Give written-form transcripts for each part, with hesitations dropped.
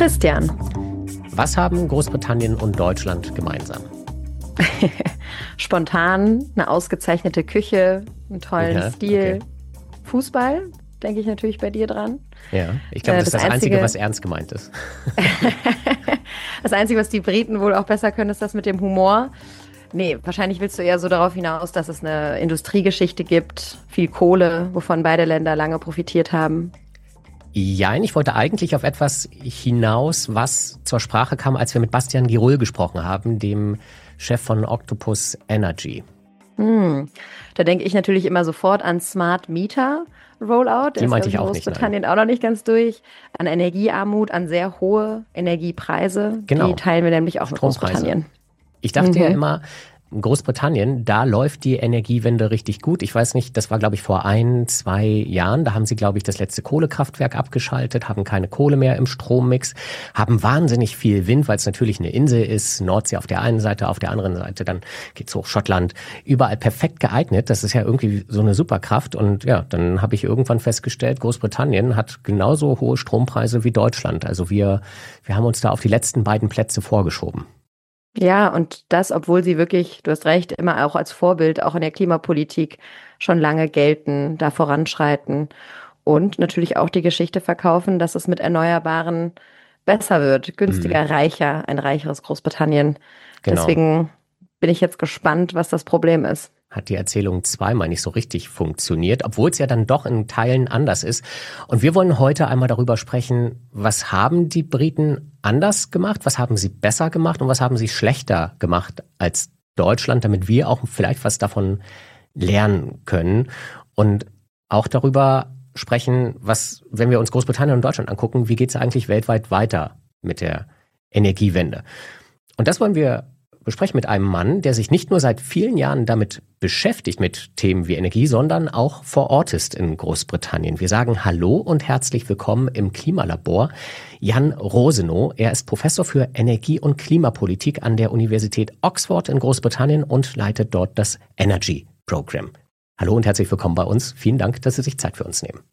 Christian. Was haben Großbritannien und Deutschland gemeinsam? Spontan, eine ausgezeichnete Küche, einen tollen Stil. Okay. Fußball, denke ich natürlich bei dir dran. Ja, ich glaube, das ist das Einzige, was ernst gemeint ist. Das Einzige, was die Briten wohl auch besser können, ist das mit dem Humor. Nee, wahrscheinlich willst du eher so darauf hinaus, dass es eine Industriegeschichte gibt, viel Kohle, wovon beide Länder lange profitiert haben. Ja, ich wollte eigentlich auf etwas hinaus, was zur Sprache kam, als wir mit Bastian Giroul gesprochen haben, dem Chef von Octopus Energy. Da denke ich natürlich immer sofort an Smart Meter Rollout. Die meinte ich auch nicht. Großbritannien auch noch nicht ganz durch. An Energiearmut, an sehr hohe Energiepreise. Genau. Die teilen wir nämlich auch mit Großbritannien. Ich dachte ja immer, in Großbritannien, da läuft die Energiewende richtig gut. Ich weiß nicht, das war, glaube ich, vor 1-2 Jahren. Da haben sie, glaube ich, das letzte Kohlekraftwerk abgeschaltet, haben keine Kohle mehr im Strommix, haben wahnsinnig viel Wind, weil es natürlich eine Insel ist. Nordsee auf der einen Seite, auf der anderen Seite, dann geht's hoch Schottland. Überall perfekt geeignet. Das ist ja irgendwie so eine Superkraft. Und ja, dann habe ich irgendwann festgestellt, Großbritannien hat genauso hohe Strompreise wie Deutschland. Also wir haben uns da auf die letzten beiden Plätze vorgeschoben. Ja, und das, obwohl sie wirklich, du hast recht, immer auch als Vorbild, auch in der Klimapolitik schon lange gelten, da voranschreiten und natürlich auch die Geschichte verkaufen, dass es mit Erneuerbaren besser wird, günstiger, reicher, ein reicheres Großbritannien. Genau. Deswegen bin ich jetzt gespannt, was das Problem ist. Hat die Erzählung zweimal nicht so richtig funktioniert, obwohl es ja dann doch in Teilen anders ist. Und wir wollen heute einmal darüber sprechen, was haben die Briten anders gemacht, was haben sie besser gemacht und was haben sie schlechter gemacht als Deutschland, damit wir auch vielleicht was davon lernen können. Und auch darüber sprechen, was, wenn wir uns Großbritannien und Deutschland angucken, wie geht es eigentlich weltweit weiter mit der Energiewende? Und das wollen wir besprechen mit einem Mann, der sich nicht nur seit vielen Jahren damit beschäftigt, mit Themen wie Energie, sondern auch vor Ort ist in Großbritannien. Wir sagen Hallo und herzlich willkommen im Klimalabor. Jan Rosenow, er ist Professor für Energie- und Klimapolitik an der Universität Oxford in Großbritannien und leitet dort das Energy Program. Hallo und herzlich willkommen bei uns. Vielen Dank, dass Sie sich Zeit für uns nehmen.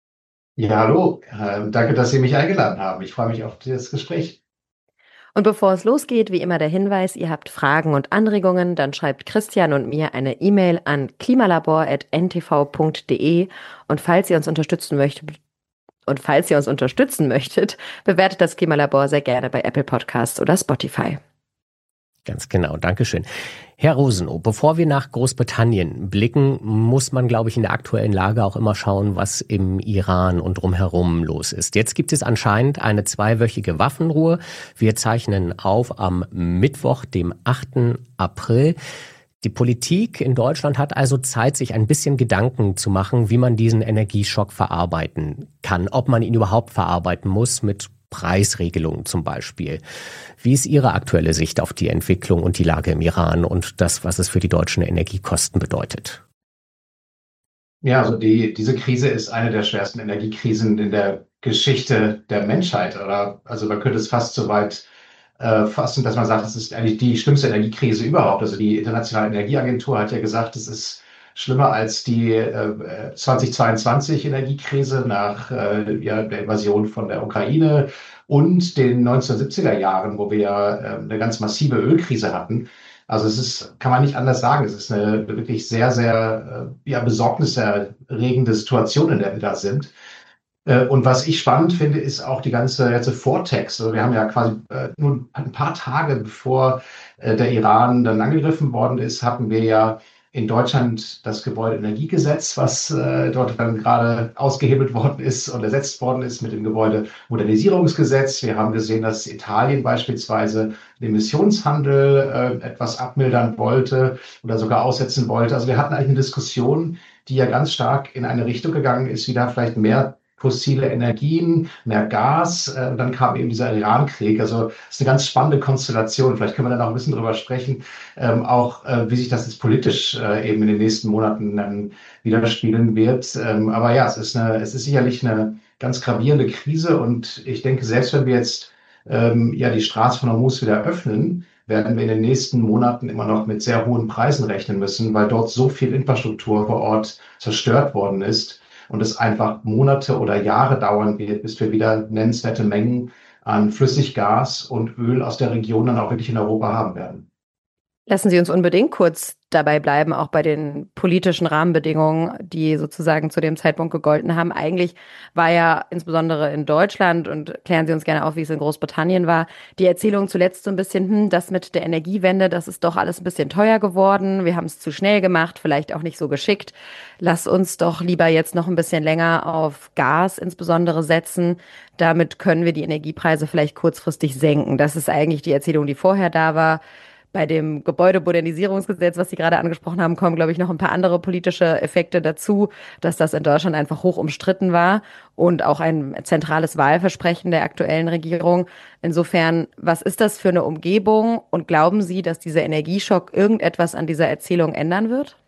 Ja, hallo. Danke, dass Sie mich eingeladen haben. Ich freue mich auf das Gespräch. Und bevor es losgeht, wie immer der Hinweis, ihr habt Fragen und Anregungen, dann schreibt Christian und mir eine E-Mail an klimalabor@ntv.de und falls ihr uns unterstützen möchtet, bewertet das Klimalabor sehr gerne bei Apple Podcasts oder Spotify. Ganz genau, Dankeschön. Herr Rosenow, bevor wir nach Großbritannien blicken, muss man, glaube ich, in der aktuellen Lage auch immer schauen, was im Iran und drumherum los ist. Jetzt gibt es anscheinend eine 2-wöchige Waffenruhe. Wir zeichnen auf am Mittwoch, dem 8. April. Die Politik in Deutschland hat also Zeit, sich ein bisschen Gedanken zu machen, wie man diesen Energieschock verarbeiten kann, ob man ihn überhaupt verarbeiten muss mit Preisregelungen zum Beispiel. Wie ist Ihre aktuelle Sicht auf die Entwicklung und die Lage im Iran und das, was es für die deutschen Energiekosten bedeutet? Ja, also diese Krise ist eine der schwersten Energiekrisen in der Geschichte der Menschheit. Also man könnte es fast so weit fassen, dass man sagt, es ist eigentlich die schlimmste Energiekrise überhaupt. Also die Internationale Energieagentur hat ja gesagt, es ist schlimmer als die 2022 Energiekrise nach der Invasion von der Ukraine und den 1970er Jahren, wo wir ja eine ganz massive Ölkrise hatten. Also kann man nicht anders sagen. Es ist eine wirklich sehr, sehr besorgniserregende Situation, in der wir da sind. Und was ich spannend finde, ist auch die ganze Vortext. Also wir haben ja quasi nur ein paar Tage bevor der Iran dann angegriffen worden ist, hatten wir ja in Deutschland das Gebäudeenergiegesetz, was dort dann gerade ausgehebelt worden ist und ersetzt worden ist mit dem Gebäudemodernisierungsgesetz. Wir haben gesehen, dass Italien beispielsweise den Emissionshandel etwas abmildern wollte oder sogar aussetzen wollte. Also wir hatten eigentlich eine Diskussion, die ja ganz stark in eine Richtung gegangen ist, wieder vielleicht mehr fossile Energien, mehr Gas. Und dann kam eben dieser Iran-Krieg. Also es ist eine ganz spannende Konstellation. Vielleicht können wir dann auch ein bisschen drüber sprechen, wie sich das jetzt politisch eben in den nächsten Monaten dann widerspiegeln wird. Aber ja, es ist sicherlich eine ganz gravierende Krise. Und ich denke, selbst wenn wir jetzt die Straße von Hormuz wieder öffnen, werden wir in den nächsten Monaten immer noch mit sehr hohen Preisen rechnen müssen, weil dort so viel Infrastruktur vor Ort zerstört worden ist und es einfach Monate oder Jahre dauern wird, bis wir wieder nennenswerte Mengen an Flüssiggas und Öl aus der Region dann auch wirklich in Europa haben werden. Lassen Sie uns unbedingt kurz dabei bleiben, auch bei den politischen Rahmenbedingungen, die sozusagen zu dem Zeitpunkt gegolten haben. Eigentlich war ja insbesondere in Deutschland, und klären Sie uns gerne auf, wie es in Großbritannien war, die Erzählung zuletzt so ein bisschen, das mit der Energiewende, das ist doch alles ein bisschen teuer geworden. Wir haben es zu schnell gemacht, vielleicht auch nicht so geschickt. Lass uns doch lieber jetzt noch ein bisschen länger auf Gas insbesondere setzen. Damit können wir die Energiepreise vielleicht kurzfristig senken. Das ist eigentlich die Erzählung, die vorher da war. Bei dem Gebäudemodernisierungsgesetz, was Sie gerade angesprochen haben, kommen, glaube ich, noch ein paar andere politische Effekte dazu, dass das in Deutschland einfach hoch umstritten war und auch ein zentrales Wahlversprechen der aktuellen Regierung. Insofern, was ist das für eine Umgebung und glauben Sie, dass dieser Energieschock irgendetwas an dieser Erzählung ändern wird?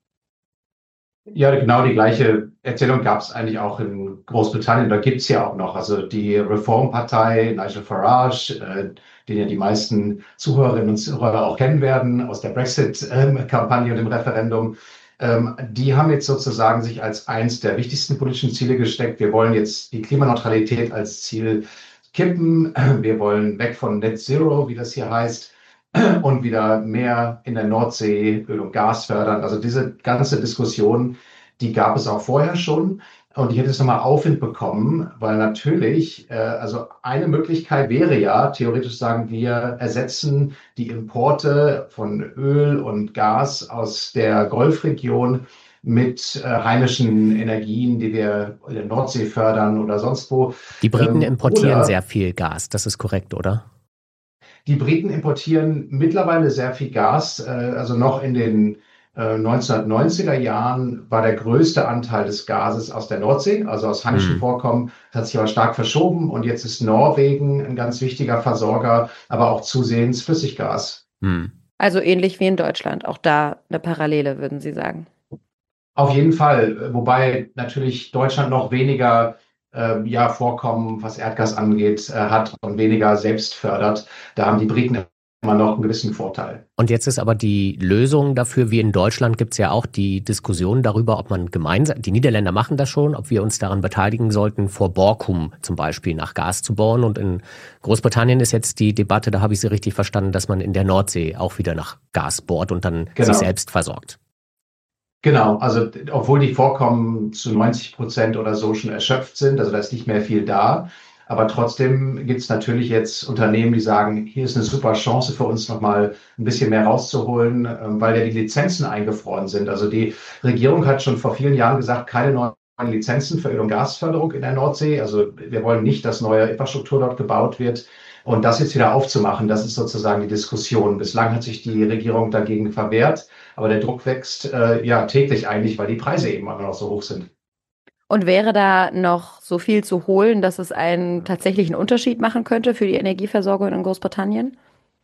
Ja, genau die gleiche Erzählung gab es eigentlich auch in Großbritannien. Da gibt es ja auch noch, also die Reformpartei, Nigel Farage, den ja die meisten Zuhörerinnen und Zuhörer auch kennen werden aus der Brexit-Kampagne und dem Referendum. Die haben jetzt sozusagen sich als eins der wichtigsten politischen Ziele gesteckt. Wir wollen jetzt die Klimaneutralität als Ziel kippen. Wir wollen weg von Net Zero, wie das hier heißt, und wieder mehr in der Nordsee Öl und Gas fördern. Also diese ganze Diskussion, die gab es auch vorher schon. Und ich hätte es nochmal Aufwind bekommen, weil natürlich, also eine Möglichkeit wäre ja, theoretisch sagen wir, ersetzen die Importe von Öl und Gas aus der Golfregion mit heimischen Energien, die wir in der Nordsee fördern oder sonst wo. Die Briten importieren sehr viel Gas, das ist korrekt, oder? Die Briten importieren mittlerweile sehr viel Gas. Also noch in den 1990er Jahren war der größte Anteil des Gases aus der Nordsee, also aus heimischen Vorkommen. Das hat sich aber stark verschoben und jetzt ist Norwegen ein ganz wichtiger Versorger, aber auch zusehends Flüssiggas. Also ähnlich wie in Deutschland, auch da eine Parallele, würden Sie sagen? Auf jeden Fall, wobei natürlich Deutschland noch weniger Vorkommen, was Erdgas angeht, hat und weniger selbst fördert. Da haben die Briten immer noch einen gewissen Vorteil. Und jetzt ist aber die Lösung dafür, wie in Deutschland gibt es ja auch die Diskussion darüber, ob man gemeinsam, die Niederländer machen das schon, ob wir uns daran beteiligen sollten, vor Borkum zum Beispiel nach Gas zu bohren. Und in Großbritannien ist jetzt die Debatte, da habe ich sie richtig verstanden, dass man in der Nordsee auch wieder nach Gas bohrt und dann sich selbst versorgt. Genau, also obwohl die Vorkommen zu 90% oder so schon erschöpft sind, also da ist nicht mehr viel da, aber trotzdem gibt es natürlich jetzt Unternehmen, die sagen, hier ist eine super Chance für uns nochmal ein bisschen mehr rauszuholen, weil ja die Lizenzen eingefroren sind. Also die Regierung hat schon vor vielen Jahren gesagt, keine neuen Lizenzen für Öl- und Gasförderung in der Nordsee. Also wir wollen nicht, dass neue Infrastruktur dort gebaut wird. Und das jetzt wieder aufzumachen, das ist sozusagen die Diskussion. Bislang hat sich die Regierung dagegen verwehrt, aber der Druck wächst täglich eigentlich, weil die Preise eben immer noch so hoch sind. Und wäre da noch so viel zu holen, dass es einen tatsächlichen Unterschied machen könnte für die Energieversorgung in Großbritannien?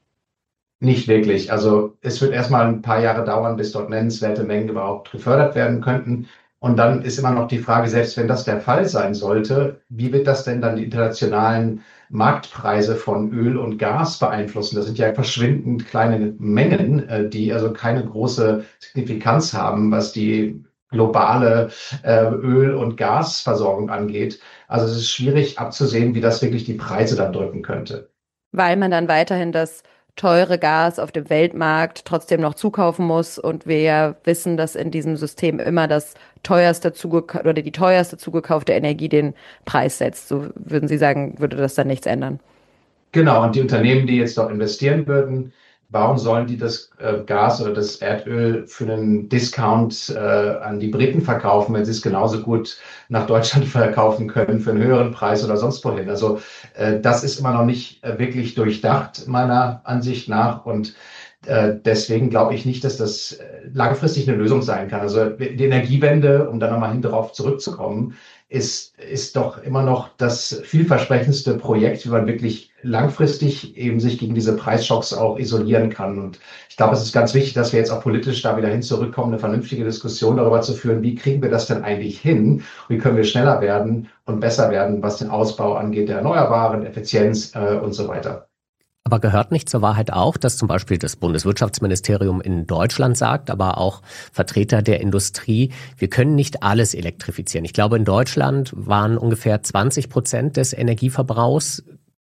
Nicht wirklich. Also es wird erstmal ein paar Jahre dauern, bis dort nennenswerte Mengen überhaupt gefördert werden könnten. Und dann ist immer noch die Frage, selbst wenn das der Fall sein sollte, wie wird das denn dann die internationalen Marktpreise von Öl und Gas beeinflussen? Das sind ja verschwindend kleine Mengen, die also keine große Signifikanz haben, was die globale Öl- und Gasversorgung angeht. Also es ist schwierig abzusehen, wie das wirklich die Preise dann drücken könnte. Weil man dann weiterhin das teure Gas auf dem Weltmarkt trotzdem noch zukaufen muss und wir ja wissen, dass in diesem System immer das teuerste oder die teuerste zugekaufte Energie den Preis setzt. So würden Sie sagen, würde das dann nichts ändern? Genau, und die Unternehmen, die jetzt dort investieren würden, warum sollen die das Gas oder das Erdöl für einen Discount an die Briten verkaufen, wenn sie es genauso gut nach Deutschland verkaufen können für einen höheren Preis oder sonst wohin? Also das ist immer noch nicht wirklich durchdacht, meiner Ansicht nach. Und deswegen glaube ich nicht, dass das langfristig eine Lösung sein kann. Also die Energiewende, um dann nochmal hin darauf zurückzukommen, ist doch immer noch das vielversprechendste Projekt, wie man wirklich langfristig eben sich gegen diese Preisschocks auch isolieren kann. Und ich glaube, es ist ganz wichtig, dass wir jetzt auch politisch da wieder hin zurückkommen, eine vernünftige Diskussion darüber zu führen, wie kriegen wir das denn eigentlich hin? Wie können wir schneller werden und besser werden, was den Ausbau angeht, der Erneuerbaren, Effizienz und so weiter. Aber gehört nicht zur Wahrheit auch, dass zum Beispiel das Bundeswirtschaftsministerium in Deutschland sagt, aber auch Vertreter der Industrie, wir können nicht alles elektrifizieren. Ich glaube, in Deutschland waren ungefähr 20% des Energieverbrauchs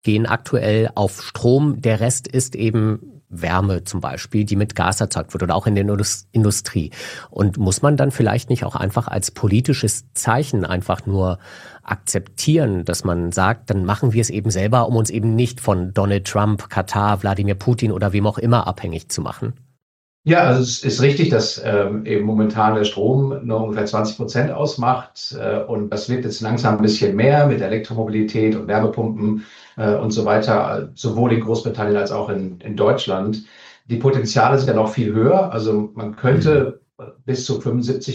gehen aktuell auf Strom. Der Rest ist eben Wärme zum Beispiel, die mit Gas erzeugt wird oder auch in der Industrie. Und muss man dann vielleicht nicht auch einfach als politisches Zeichen einfach nur akzeptieren, dass man sagt, dann machen wir es eben selber, um uns eben nicht von Donald Trump, Katar, Wladimir Putin oder wem auch immer abhängig zu machen? Ja, also es ist richtig, dass eben momentan der Strom nur ungefähr 20% ausmacht und das wird jetzt langsam ein bisschen mehr mit Elektromobilität und Wärmepumpen und so weiter, sowohl in Großbritannien als auch in Deutschland. Die Potenziale sind ja noch viel höher. Also man könnte bis zu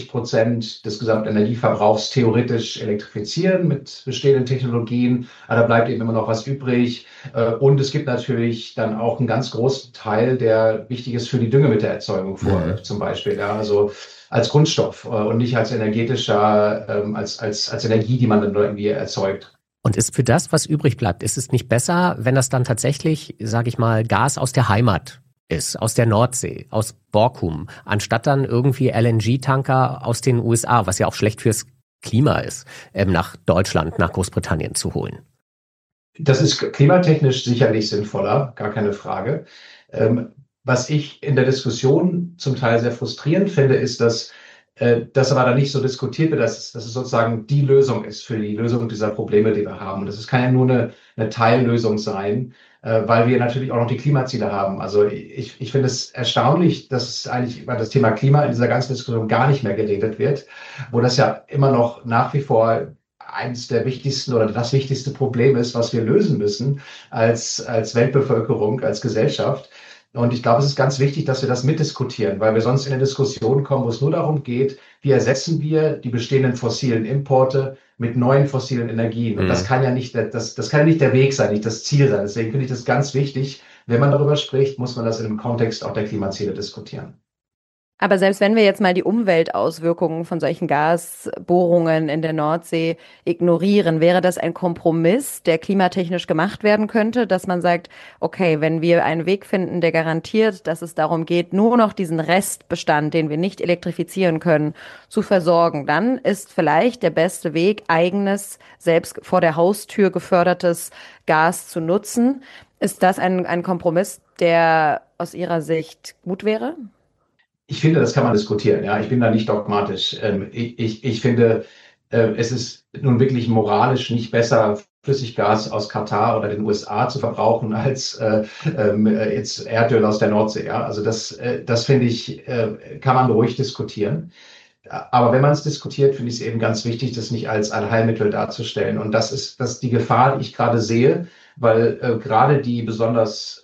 75% des gesamten Energieverbrauchs theoretisch elektrifizieren mit bestehenden Technologien. Aber da bleibt eben immer noch was übrig. Und es gibt natürlich dann auch einen ganz großen Teil, der wichtig ist für die Düngemittererzeugung zum Beispiel. Ja, also als Grundstoff und nicht als energetischer, als Energie, die man dann irgendwie erzeugt. Und ist für das, was übrig bleibt, ist es nicht besser, wenn das dann tatsächlich, sage ich mal, Gas aus der Heimat ist, aus der Nordsee, aus Borkum, anstatt dann irgendwie LNG-Tanker aus den USA, was ja auch schlecht fürs Klima ist, nach Deutschland, nach Großbritannien zu holen? Das ist klimatechnisch sicherlich sinnvoller, gar keine Frage. Was ich in der Diskussion zum Teil sehr frustrierend finde, ist, dass das aber dann nicht so diskutiert wird, dass es sozusagen die Lösung ist für die Lösung dieser Probleme, die wir haben. Und das kann ja nur eine Teillösung sein, weil wir natürlich auch noch die Klimaziele haben. Also ich finde es erstaunlich, dass es eigentlich über das Thema Klima in dieser ganzen Diskussion gar nicht mehr geredet wird, wo das ja immer noch nach wie vor eines der wichtigsten oder das wichtigste Problem ist, was wir lösen müssen als Weltbevölkerung, als Gesellschaft. Und ich glaube, es ist ganz wichtig, dass wir das mitdiskutieren, weil wir sonst in eine Diskussion kommen, wo es nur darum geht, wie ersetzen wir die bestehenden fossilen Importe mit neuen fossilen Energien. Und das kann ja nicht das kann ja nicht der Weg sein, nicht das Ziel sein. Deswegen finde ich das ganz wichtig. Wenn man darüber spricht, muss man das in dem Kontext auch der Klimaziele diskutieren. Aber selbst wenn wir jetzt mal die Umweltauswirkungen von solchen Gasbohrungen in der Nordsee ignorieren, wäre das ein Kompromiss, der klimatechnisch gemacht werden könnte, dass man sagt, okay, wenn wir einen Weg finden, der garantiert, dass es darum geht, nur noch diesen Restbestand, den wir nicht elektrifizieren können, zu versorgen, dann ist vielleicht der beste Weg, eigenes, selbst vor der Haustür gefördertes Gas zu nutzen. Ist das ein Kompromiss, der aus Ihrer Sicht gut wäre? Ich finde, das kann man diskutieren. Ja, ich bin da nicht dogmatisch. Ich finde, es ist nun wirklich moralisch nicht besser, Flüssiggas aus Katar oder den USA zu verbrauchen, als jetzt Erdöl aus der Nordsee. Ja, also das finde ich, kann man ruhig diskutieren. Aber wenn man es diskutiert, finde ich es eben ganz wichtig, das nicht als Allheilmittel darzustellen. Und das ist die Gefahr, die ich gerade sehe, weil gerade die besonders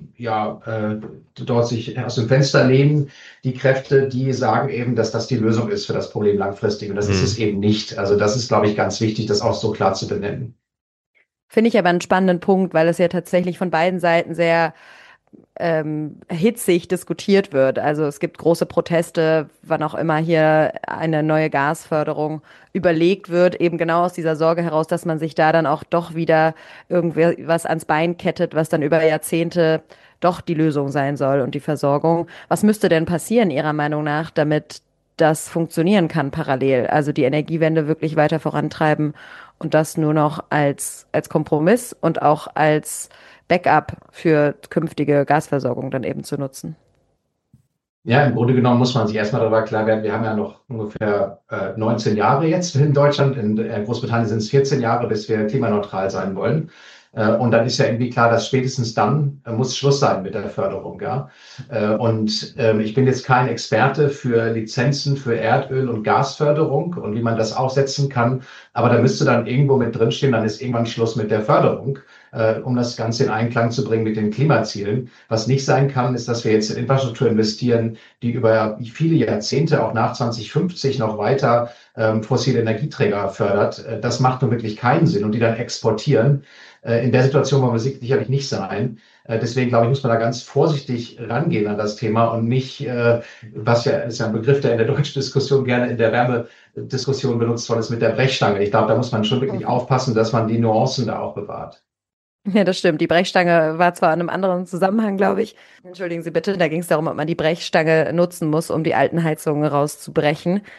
dort sich aus dem Fenster lehnen, die Kräfte, die sagen eben, dass das die Lösung ist für das Problem langfristig. Und das ist es eben nicht. Also das ist, glaube ich, ganz wichtig, das auch so klar zu benennen. Finde ich aber einen spannenden Punkt, weil es ja tatsächlich von beiden Seiten sehr hitzig diskutiert wird. Also es gibt große Proteste, wann auch immer hier eine neue Gasförderung überlegt wird, eben genau aus dieser Sorge heraus, dass man sich da dann auch doch wieder irgendwie was ans Bein kettet, was dann über Jahrzehnte doch die Lösung sein soll und die Versorgung. Was müsste denn passieren, Ihrer Meinung nach, damit das funktionieren kann parallel? Also die Energiewende wirklich weiter vorantreiben und das nur noch als Kompromiss und auch als Backup für künftige Gasversorgung dann eben zu nutzen. Ja, im Grunde genommen muss man sich erstmal darüber klar werden, wir haben ja noch ungefähr 19 Jahre jetzt in Deutschland. In Großbritannien sind es 14 Jahre, bis wir klimaneutral sein wollen. Und dann ist ja irgendwie klar, dass spätestens dann muss Schluss sein mit der Förderung. Ja? Ich bin jetzt kein Experte für Lizenzen für Erdöl- und Gasförderung und wie man das aufsetzen kann. Aber da müsste dann irgendwo mit drinstehen, dann ist irgendwann Schluss mit der Förderung, um das Ganze in Einklang zu bringen mit den Klimazielen. Was nicht sein kann, ist, dass wir jetzt in Infrastruktur investieren, die über viele Jahrzehnte, auch nach 2050 noch weiter fossile Energieträger fördert. Das macht nun wirklich keinen Sinn und die dann exportieren. In der Situation wollen wir sicherlich nicht sein. Deswegen, glaube ich, muss man da ganz vorsichtig rangehen an das Thema und nicht, was ja ist ja ein Begriff, der in der deutschen Diskussion gerne in der Wärmediskussion benutzt worden ist, mit der Brechstange. Ich glaube, da muss man schon wirklich aufpassen, dass man die Nuancen da auch bewahrt. Ja, das stimmt. Die Brechstange war zwar in einem anderen Zusammenhang, glaube ich. Entschuldigen Sie bitte, da ging es darum, ob man die Brechstange nutzen muss, um die alten Heizungen rauszubrechen.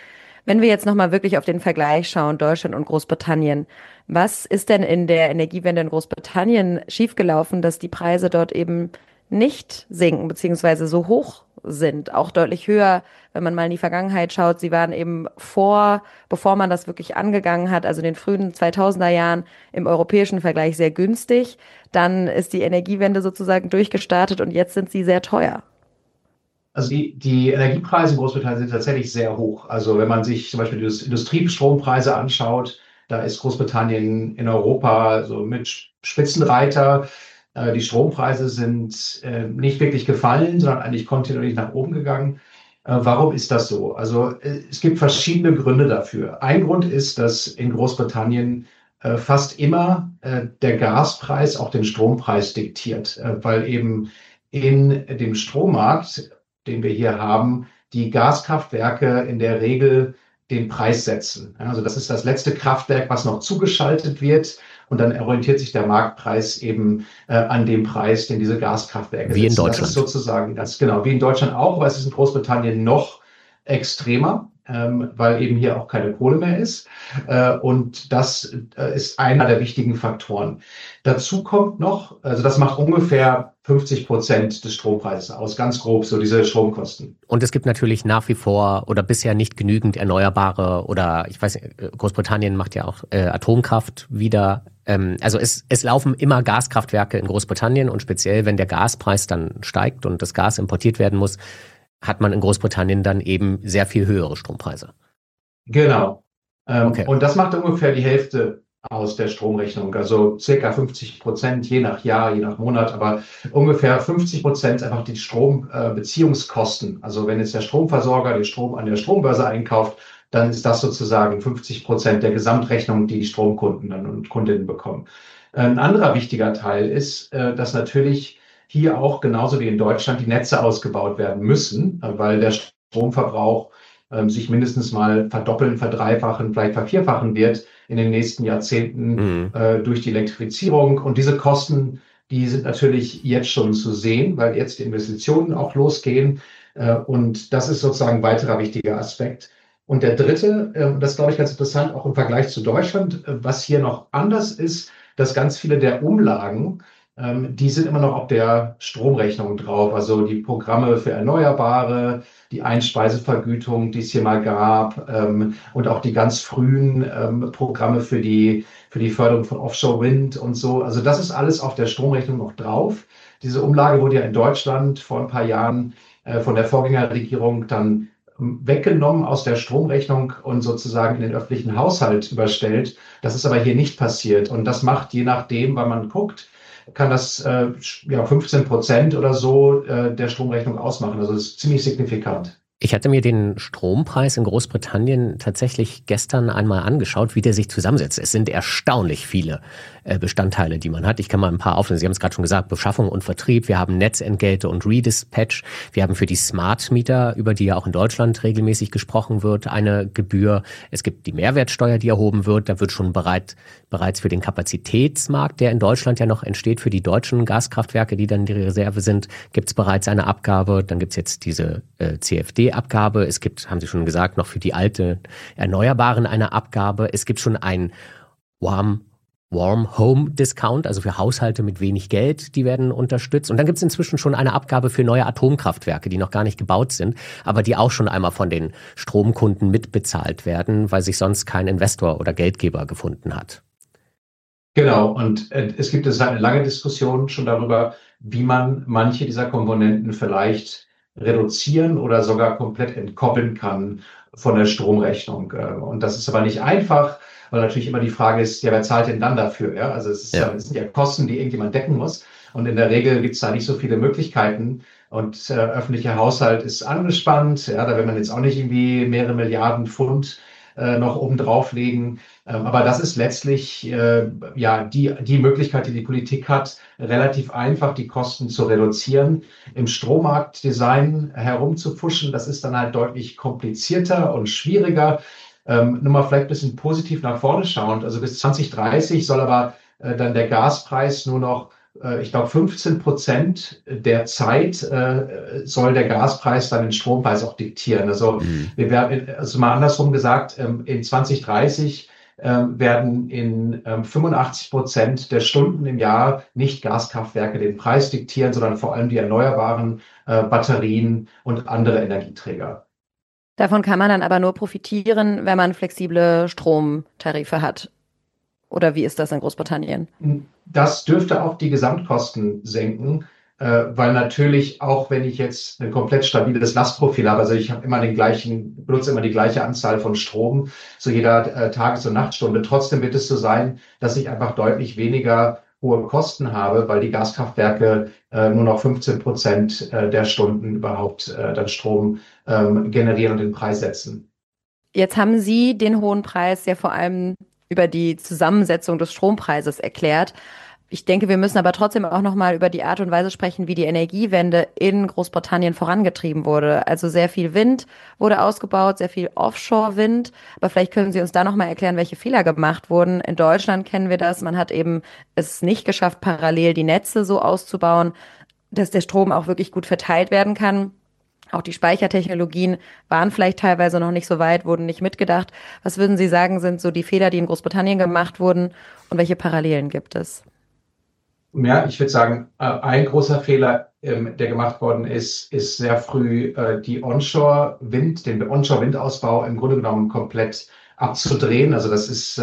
Wenn wir jetzt nochmal wirklich auf den Vergleich schauen, Deutschland und Großbritannien, was ist denn in der Energiewende in Großbritannien schiefgelaufen, dass die Preise dort eben nicht sinken, beziehungsweise so hoch sind, auch deutlich höher, wenn man mal in die Vergangenheit schaut. Sie waren eben bevor man das wirklich angegangen hat, also in den frühen 2000er Jahren im europäischen Vergleich sehr günstig. Dann ist die Energiewende sozusagen durchgestartet und jetzt sind sie sehr teuer. Also die Energiepreise in Großbritannien sind tatsächlich sehr hoch. Also wenn man sich zum Beispiel die Industriestrompreise anschaut, da ist Großbritannien in Europa so mit Spitzenreiter. Die Strompreise sind nicht wirklich gefallen, sondern eigentlich kontinuierlich nach oben gegangen. Warum ist das so? Also es gibt verschiedene Gründe dafür. Ein Grund ist, dass in Großbritannien fast immer der Gaspreis auch den Strompreis diktiert, weil eben in dem Strommarkt, den wir hier haben, die Gaskraftwerke in der Regel den Preis setzen. Also das ist das letzte Kraftwerk, was noch zugeschaltet wird. Und dann orientiert sich der Marktpreis eben an dem Preis, den diese Gaskraftwerke setzen. Wie in Deutschland. Das ist sozusagen ganz genau, wie in Deutschland auch, aber es ist in Großbritannien noch extremer, weil eben hier auch keine Kohle mehr ist. Und das ist einer der wichtigen Faktoren. Dazu kommt noch, also das macht ungefähr 50% des Strompreises aus, ganz grob, so diese Stromkosten. Und es gibt natürlich nach wie vor oder bisher nicht genügend erneuerbare oder ich weiß nicht, Großbritannien macht ja auch Atomkraft wieder. Also es laufen immer Gaskraftwerke in Großbritannien und speziell, wenn der Gaspreis dann steigt und das Gas importiert werden muss, hat man in Großbritannien dann eben sehr viel höhere Strompreise. Genau. Okay. Und das macht ungefähr die Hälfte aus der Stromrechnung, also circa 50%, je nach Jahr, je nach Monat, aber ungefähr 50% einfach die Strombeziehungskosten. Also wenn jetzt der Stromversorger den Strom an der Strombörse einkauft, dann ist das sozusagen 50% der Gesamtrechnung, die die Stromkunden dann und Kundinnen bekommen. Ein anderer wichtiger Teil ist, dass natürlich hier auch genauso wie in Deutschland die Netze ausgebaut werden müssen, weil der Stromverbrauch sich mindestens mal verdoppeln, verdreifachen, vielleicht vervierfachen wird in den nächsten Jahrzehnten durch die Elektrifizierung. Und diese Kosten, die sind natürlich jetzt schon zu sehen, weil jetzt die Investitionen auch losgehen. Und das ist sozusagen ein weiterer wichtiger Aspekt. Und der dritte, das glaube ich ganz interessant, auch im Vergleich zu Deutschland, was hier noch anders ist, dass ganz viele der Umlagen, die sind immer noch auf der Stromrechnung drauf. Also die Programme für Erneuerbare, die Einspeisevergütung, die es hier mal gab, und auch die ganz frühen Programme für die Förderung von Offshore Wind und so. Also das ist alles auf der Stromrechnung noch drauf. Diese Umlage wurde ja in Deutschland vor ein paar Jahren von der Vorgängerregierung dann weggenommen aus der Stromrechnung und sozusagen in den öffentlichen Haushalt überstellt. Das ist aber hier nicht passiert. Und das macht, je nachdem, wann man guckt, kann das 15% oder so der Stromrechnung ausmachen. Also das ist ziemlich signifikant. Ich hatte mir den Strompreis in Großbritannien tatsächlich gestern einmal angeschaut, wie der sich zusammensetzt. Es sind erstaunlich viele Bestandteile, die man hat. Ich kann mal ein paar aufnehmen. Sie haben es gerade schon gesagt, Beschaffung und Vertrieb. Wir haben Netzentgelte und Redispatch. Wir haben für die Smart Meter, über die ja auch in Deutschland regelmäßig gesprochen wird, eine Gebühr. Es gibt die Mehrwertsteuer, die erhoben wird. Da wird schon bereits für den Kapazitätsmarkt, der in Deutschland ja noch entsteht, für die deutschen Gaskraftwerke, die dann die Reserve sind, gibt es bereits eine Abgabe. Dann gibt es jetzt diese CFD-Abgabe. Es gibt, haben Sie schon gesagt, noch für die alte Erneuerbaren eine Abgabe. Es gibt schon ein Warm Home Discount, also für Haushalte mit wenig Geld, die werden unterstützt. Und dann gibt es inzwischen schon eine Abgabe für neue Atomkraftwerke, die noch gar nicht gebaut sind, aber die auch schon einmal von den Stromkunden mitbezahlt werden, weil sich sonst kein Investor oder Geldgeber gefunden hat. Genau, und es gibt eine lange Diskussion schon darüber, wie man manche dieser Komponenten vielleicht reduzieren oder sogar komplett entkoppeln kann von der Stromrechnung. Und das ist aber nicht einfach, weil natürlich immer die Frage ist, ja, wer zahlt denn dann dafür? Ja, also es sind ja Kosten, die irgendjemand decken muss. Und in der Regel gibt es da nicht so viele Möglichkeiten. Und öffentlicher Haushalt ist angespannt. Ja, da will man jetzt auch nicht irgendwie mehrere Milliarden Pfund noch oben drauflegen. Aber das ist letztlich die Möglichkeit, die die Politik hat, relativ einfach die Kosten zu reduzieren. Im Strommarktdesign herumzufuschen, das ist dann halt deutlich komplizierter und schwieriger. Nur mal vielleicht ein bisschen positiv nach vorne schauend. Also bis 2030 soll aber dann der Gaspreis nur noch ich glaube, 15% der Zeit soll der Gaspreis dann den Strompreis auch diktieren. Also wir werden, also mal andersrum gesagt, in 2030 werden in 85% der Stunden im Jahr nicht Gaskraftwerke den Preis diktieren, sondern vor allem die erneuerbaren Batterien und andere Energieträger. Davon kann man dann aber nur profitieren, wenn man flexible Stromtarife hat. Oder wie ist das in Großbritannien? Das dürfte auch die Gesamtkosten senken, weil natürlich auch wenn ich jetzt ein komplett stabiles Lastprofil habe, also ich habe immer benutze immer die gleiche Anzahl von Strom zu jeder Tages- und Nachtstunde, trotzdem wird es so sein, dass ich einfach deutlich weniger hohe Kosten habe, weil die Gaskraftwerke nur noch 15% der Stunden überhaupt dann Strom generieren und den Preis setzen. Jetzt haben Sie den hohen Preis ja vor allem über die Zusammensetzung des Strompreises erklärt. Ich denke, wir müssen aber trotzdem auch noch mal über die Art und Weise sprechen, wie die Energiewende in Großbritannien vorangetrieben wurde. Also sehr viel Wind wurde ausgebaut, sehr viel Offshore-Wind. Aber vielleicht können Sie uns da noch mal erklären, welche Fehler gemacht wurden. In Deutschland kennen wir das. Man hat eben es nicht geschafft, parallel die Netze so auszubauen, dass der Strom auch wirklich gut verteilt werden kann. Auch die Speichertechnologien waren vielleicht teilweise noch nicht so weit, wurden nicht mitgedacht. Was würden Sie sagen, sind so die Fehler, die in Großbritannien gemacht wurden und welche Parallelen gibt es? Ja, ich würde sagen, ein großer Fehler, der gemacht worden ist sehr früh den Onshore-Windausbau im Grunde genommen komplett abzudrehen. Also das ist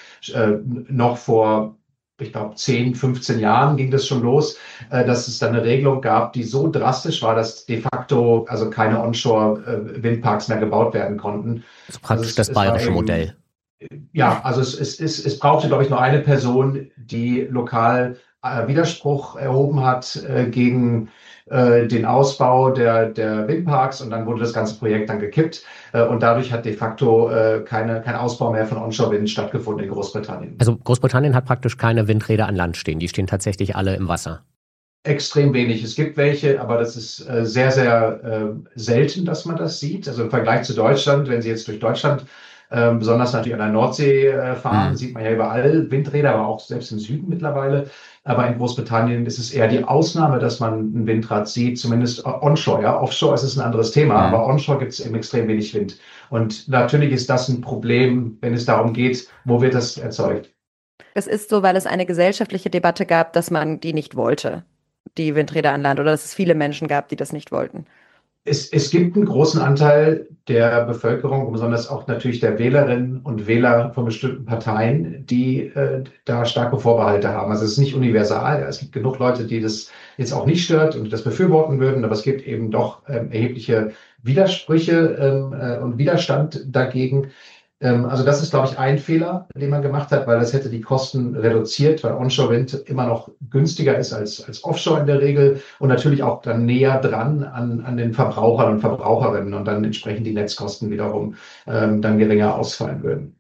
noch vor, ich glaube, 10, 15 Jahren ging das schon los, dass es dann eine Regelung gab, die so drastisch war, dass de facto also keine Onshore-Windparks mehr gebaut werden konnten. Also praktisch das bayerische Modell. Ja, also es brauchte, glaube ich, nur eine Person, die lokal Widerspruch erhoben hat gegen den Ausbau der Windparks und dann wurde das ganze Projekt dann gekippt und dadurch hat de facto kein Ausbau mehr von Onshore-Wind stattgefunden in Großbritannien. Also Großbritannien hat praktisch keine Windräder an Land stehen, die stehen tatsächlich alle im Wasser. Extrem wenig. Es gibt welche, aber das ist sehr, sehr selten, dass man das sieht. Also im Vergleich zu Deutschland, wenn Sie jetzt durch Deutschland besonders natürlich an der Nordsee fahren, sieht man ja überall Windräder, aber auch selbst im Süden mittlerweile. Aber in Großbritannien ist es eher die Ausnahme, dass man ein Windrad sieht, zumindest onshore. Ja, offshore ist es ein anderes Thema, aber onshore gibt es eben extrem wenig Wind. Und natürlich ist das ein Problem, wenn es darum geht, wo wird das erzeugt? Es ist so, weil es eine gesellschaftliche Debatte gab, dass man die nicht wollte, die Windräder an Land, oder dass es viele Menschen gab, die das nicht wollten. Es gibt einen großen Anteil der Bevölkerung, besonders auch natürlich der Wählerinnen und Wähler von bestimmten Parteien, die da starke Vorbehalte haben. Also es ist nicht universal. Es gibt genug Leute, die das jetzt auch nicht stört und das befürworten würden, aber es gibt eben doch erhebliche Widersprüche und Widerstand dagegen. Also das ist, glaube ich, ein Fehler, den man gemacht hat, weil das hätte die Kosten reduziert, weil Onshore-Wind immer noch günstiger ist als Offshore in der Regel und natürlich auch dann näher dran an den Verbrauchern und Verbraucherinnen und dann entsprechend die Netzkosten wiederum dann geringer ausfallen würden.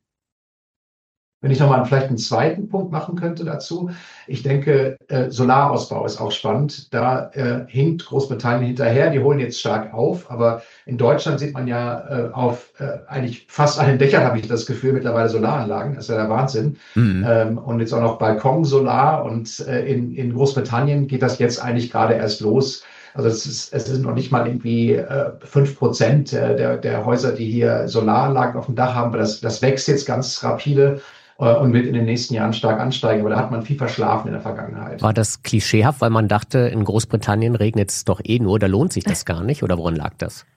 Wenn ich nochmal vielleicht einen zweiten Punkt machen könnte dazu. Ich denke, Solarausbau ist auch spannend. Da hinkt Großbritannien hinterher. Die holen jetzt stark auf. Aber in Deutschland sieht man ja auf eigentlich fast allen Dächern, habe ich das Gefühl, mittlerweile Solaranlagen. Das ist ja der Wahnsinn. Und jetzt auch noch Balkonsolar. Und in Großbritannien geht das jetzt eigentlich gerade erst los. Also es sind noch nicht mal irgendwie 5% der Häuser, die hier Solaranlagen auf dem Dach haben. Aber das wächst jetzt ganz rapide und wird in den nächsten Jahren stark ansteigen. Aber da hat man viel verschlafen in der Vergangenheit. War das klischeehaft, weil man dachte, in Großbritannien regnet es doch eh nur, da lohnt sich das gar nicht? Oder woran lag das?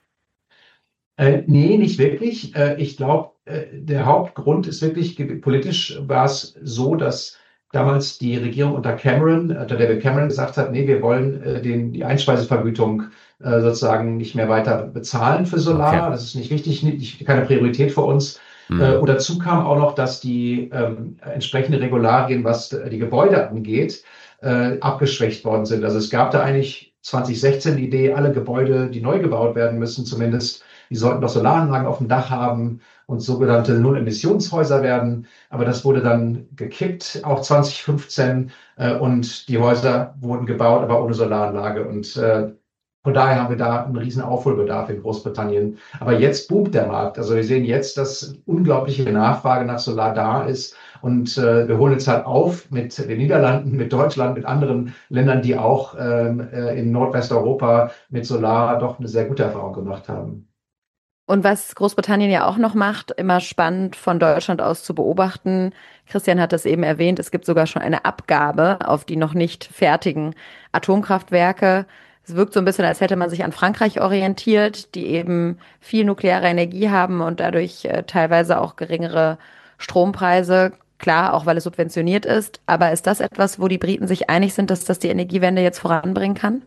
Nee, nicht wirklich. Ich glaube, der Hauptgrund ist wirklich, politisch war es so, dass damals die Regierung unter David Cameron gesagt hat, nee, wir wollen die Einspeisevergütung sozusagen nicht mehr weiter bezahlen für Solar. Okay. Das ist nicht wichtig, keine Priorität für uns. Und dazu kam auch noch, dass die entsprechenden Regularien, was die Gebäude angeht, abgeschwächt worden sind. Also es gab da eigentlich 2016 die Idee, alle Gebäude, die neu gebaut werden müssen, zumindest, die sollten doch Solaranlagen auf dem Dach haben und sogenannte Null-Emissionshäuser werden. Aber das wurde dann gekippt, auch 2015. Und die Häuser wurden gebaut, aber ohne Solaranlage. Und Von daher haben wir da einen riesen Aufholbedarf in Großbritannien. Aber jetzt boomt der Markt. Also wir sehen jetzt, dass unglaubliche Nachfrage nach Solar da ist. Und wir holen jetzt halt auf mit den Niederlanden, mit Deutschland, mit anderen Ländern, die auch in Nordwesteuropa mit Solar doch eine sehr gute Erfahrung gemacht haben. Und was Großbritannien ja auch noch macht, immer spannend von Deutschland aus zu beobachten. Christian hat das eben erwähnt, es gibt sogar schon eine Abgabe auf die noch nicht fertigen Atomkraftwerke. Es wirkt so ein bisschen, als hätte man sich an Frankreich orientiert, die eben viel nukleare Energie haben und dadurch teilweise auch geringere Strompreise. Klar, auch weil es subventioniert ist. Aber ist das etwas, wo die Briten sich einig sind, dass das die Energiewende jetzt voranbringen kann?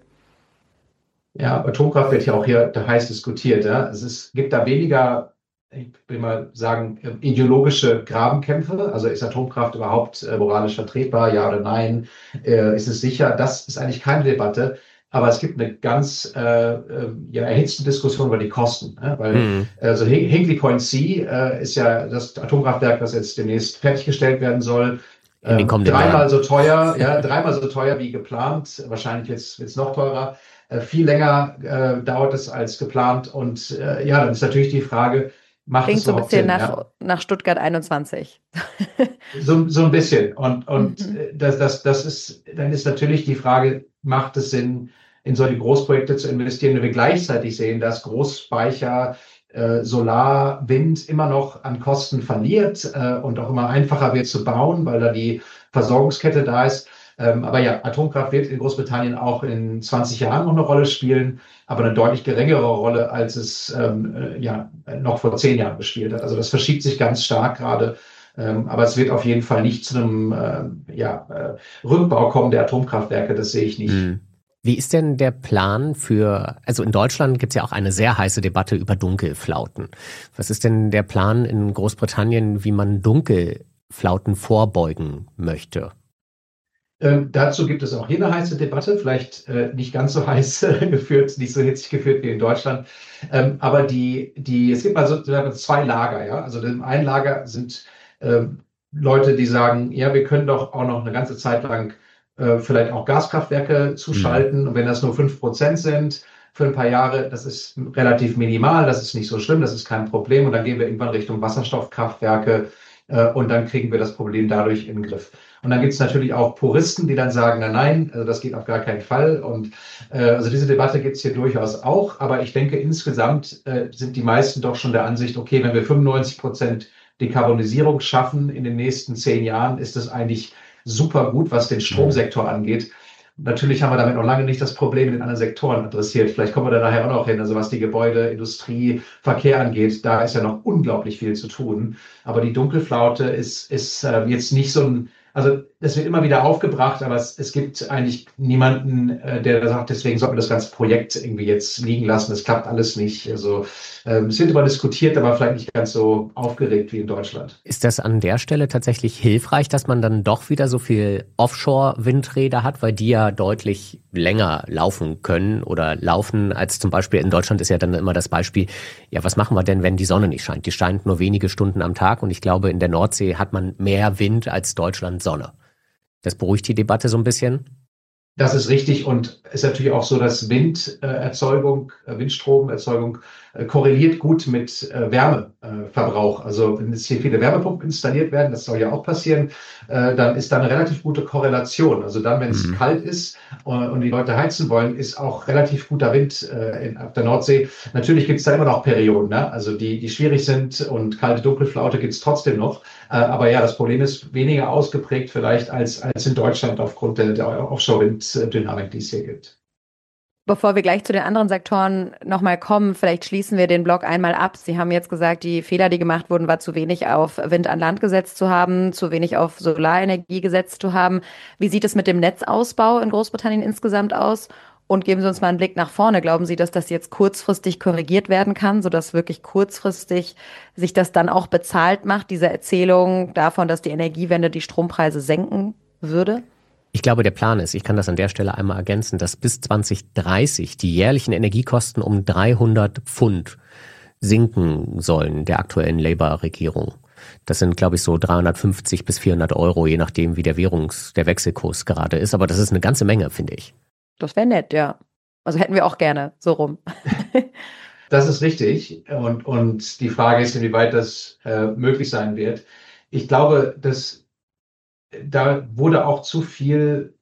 Ja, Atomkraft wird ja auch hier heiß diskutiert. Ja. Gibt da weniger, ich will mal sagen, ideologische Grabenkämpfe. Also ist Atomkraft überhaupt moralisch vertretbar, ja oder nein? Ist es sicher? Das ist eigentlich keine Debatte. Aber es gibt eine ganz erhitzte Diskussion über die Kosten. Weil also Hinkley Point C ist ja das Atomkraftwerk, das jetzt demnächst fertiggestellt werden soll. Dreimal so teuer, dreimal so teuer wie geplant. Wahrscheinlich wird es noch teurer. Viel länger dauert es als geplant. Und dann ist natürlich die Frage, macht Klingt es so ein überhaupt bisschen Sinn? nach Stuttgart 21. So ein bisschen. Und dann ist natürlich die Frage, macht es Sinn, in solche Großprojekte zu investieren, wenn wir gleichzeitig sehen, dass Großspeicher, Solar, Wind immer noch an Kosten verliert und auch immer einfacher wird zu bauen, weil da die Versorgungskette da ist. Aber ja, Atomkraft wird in Großbritannien auch in 20 Jahren noch eine Rolle spielen, aber eine deutlich geringere Rolle, als es noch vor 10 Jahren gespielt hat. Also das verschiebt sich ganz stark gerade. Aber es wird auf jeden Fall nicht zu einem Rückbau kommen der Atomkraftwerke, das sehe ich nicht. Wie ist denn der Plan also in Deutschland gibt es ja auch eine sehr heiße Debatte über Dunkelflauten. Was ist denn der Plan in Großbritannien, wie man Dunkelflauten vorbeugen möchte? Dazu gibt es auch hier eine heiße Debatte, vielleicht nicht ganz so heiß geführt, nicht so hitzig geführt wie in Deutschland. Aber es gibt also zwei Lager, ja. Also im einen Lager sind Leute, die sagen, ja, wir können doch auch noch eine ganze Zeit lang vielleicht auch Gaskraftwerke zuschalten. Und wenn das nur 5% sind für ein paar Jahre, das ist relativ minimal, das ist nicht so schlimm, das ist kein Problem. Und dann gehen wir irgendwann Richtung Wasserstoffkraftwerke und dann kriegen wir das Problem dadurch in den Griff. Und dann gibt es natürlich auch Puristen, die dann sagen, nein, also das geht auf gar keinen Fall. Und also diese Debatte gibt es hier durchaus auch. Aber ich denke, insgesamt sind die meisten doch schon der Ansicht, okay, wenn wir 95% Dekarbonisierung schaffen in den nächsten 10 Jahren, ist das eigentlich super gut, was den Stromsektor angeht. Natürlich haben wir damit noch lange nicht das Problem in den anderen Sektoren adressiert. Vielleicht kommen wir da nachher auch noch hin. Also was die Gebäude, Industrie, Verkehr angeht, da ist ja noch unglaublich viel zu tun. Aber die Dunkelflaute ist jetzt nicht so also das wird immer wieder aufgebracht, aber es gibt eigentlich niemanden, der sagt, deswegen sollten wir das ganze Projekt irgendwie jetzt liegen lassen. Das klappt alles nicht. Also es wird immer diskutiert, aber vielleicht nicht ganz so aufgeregt wie in Deutschland. Ist das an der Stelle tatsächlich hilfreich, dass man dann doch wieder so viel Offshore-Windräder hat, weil die ja deutlich länger laufen können oder laufen als zum Beispiel in Deutschland ist ja dann immer das Beispiel, ja, was machen wir denn, wenn die Sonne nicht scheint? Die scheint nur wenige Stunden am Tag und ich glaube, in der Nordsee hat man mehr Wind als Deutschland Sonne. Das beruhigt die Debatte so ein bisschen? Das ist richtig und ist natürlich auch so, dass Windstromerzeugung korreliert gut mit Wärmeverbrauch. Also wenn jetzt hier viele Wärmepumpen installiert werden, das soll ja auch passieren, dann ist da eine relativ gute Korrelation. Also dann, wenn es kalt ist und die Leute heizen wollen, ist auch relativ guter Wind auf der Nordsee. Natürlich gibt es da immer noch Perioden, ne? Also die schwierig sind und kalte Dunkelflaute gibt es trotzdem noch. Aber ja, das Problem ist weniger ausgeprägt vielleicht als in Deutschland aufgrund der Offshore-Winddynamik, die es hier gibt. Bevor wir gleich zu den anderen Sektoren nochmal kommen, vielleicht schließen wir den Block einmal ab. Sie haben jetzt gesagt, die Fehler, die gemacht wurden, war zu wenig auf Wind an Land gesetzt zu haben, zu wenig auf Solarenergie gesetzt zu haben. Wie sieht es mit dem Netzausbau in Großbritannien insgesamt aus? Und geben Sie uns mal einen Blick nach vorne. Glauben Sie, dass das jetzt kurzfristig korrigiert werden kann, sodass wirklich kurzfristig sich das dann auch bezahlt macht, diese Erzählung davon, dass die Energiewende die Strompreise senken würde? Ich glaube, der Plan ist, ich kann das an der Stelle einmal ergänzen, dass bis 2030 die jährlichen Energiekosten um 300 Pfund sinken sollen der aktuellen Labour-Regierung. Das sind, glaube ich, so 350 bis 400 Euro, je nachdem, wie der Wechselkurs gerade ist. Aber das ist eine ganze Menge, finde ich. Das wäre nett, ja. Also hätten wir auch gerne so rum. Das ist richtig. Und die Frage ist, inwieweit das möglich sein wird. Ich glaube, dass da wurde auch zu viel,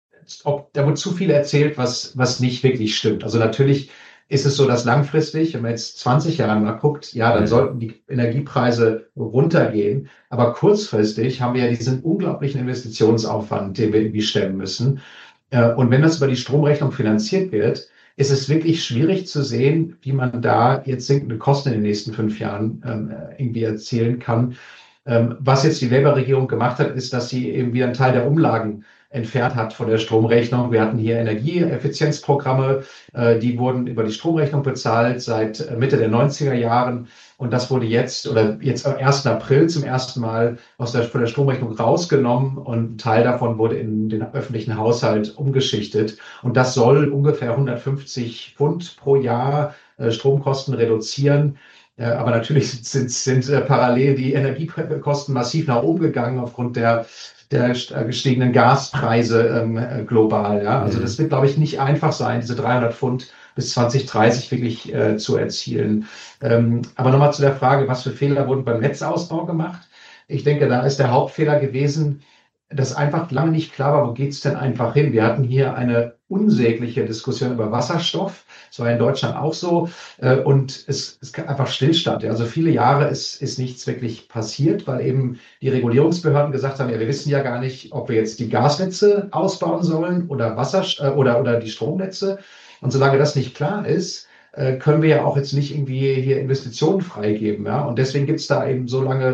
da wurde zu viel erzählt, was nicht wirklich stimmt. Also natürlich ist es so, dass langfristig, wenn man jetzt 20 Jahre mal guckt, ja, dann sollten die Energiepreise runtergehen. Aber kurzfristig haben wir ja diesen unglaublichen Investitionsaufwand, den wir irgendwie stemmen müssen. Und wenn das über die Stromrechnung finanziert wird, ist es wirklich schwierig zu sehen, wie man da jetzt sinkende Kosten in den nächsten 5 Jahren irgendwie erzielen kann. Was jetzt die Labour-Regierung gemacht hat, ist, dass sie eben wieder einen Teil der Umlagen entfernt hat von der Stromrechnung. Wir hatten hier Energieeffizienzprogramme, die wurden über die Stromrechnung bezahlt seit Mitte der 90er Jahren. Und das wurde jetzt am 1. April zum ersten Mal von der Stromrechnung rausgenommen und ein Teil davon wurde in den öffentlichen Haushalt umgeschichtet. Und das soll ungefähr 150 Pfund pro Jahr Stromkosten reduzieren. Aber natürlich sind parallel die Energiekosten massiv nach oben gegangen aufgrund der gestiegenen Gaspreise global. Ja? Also das wird, glaube ich, nicht einfach sein, diese 300 Pfund bis 2030 wirklich zu erzielen. Aber nochmal zu der Frage, was für Fehler wurden beim Netzausbau gemacht? Ich denke, da ist der Hauptfehler gewesen, dass einfach lange nicht klar war, wo geht's denn einfach hin? Wir hatten hier eine unsägliche Diskussion über Wasserstoff. Das war in Deutschland auch so. Und es gab einfach Stillstand. Also viele Jahre ist nichts wirklich passiert, weil eben die Regulierungsbehörden gesagt haben, ja, wir wissen ja gar nicht, ob wir jetzt die Gasnetze ausbauen sollen oder oder die Stromnetze. Und solange das nicht klar ist, können wir ja auch jetzt nicht irgendwie hier Investitionen freigeben. Ja? Und deswegen gibt es da eben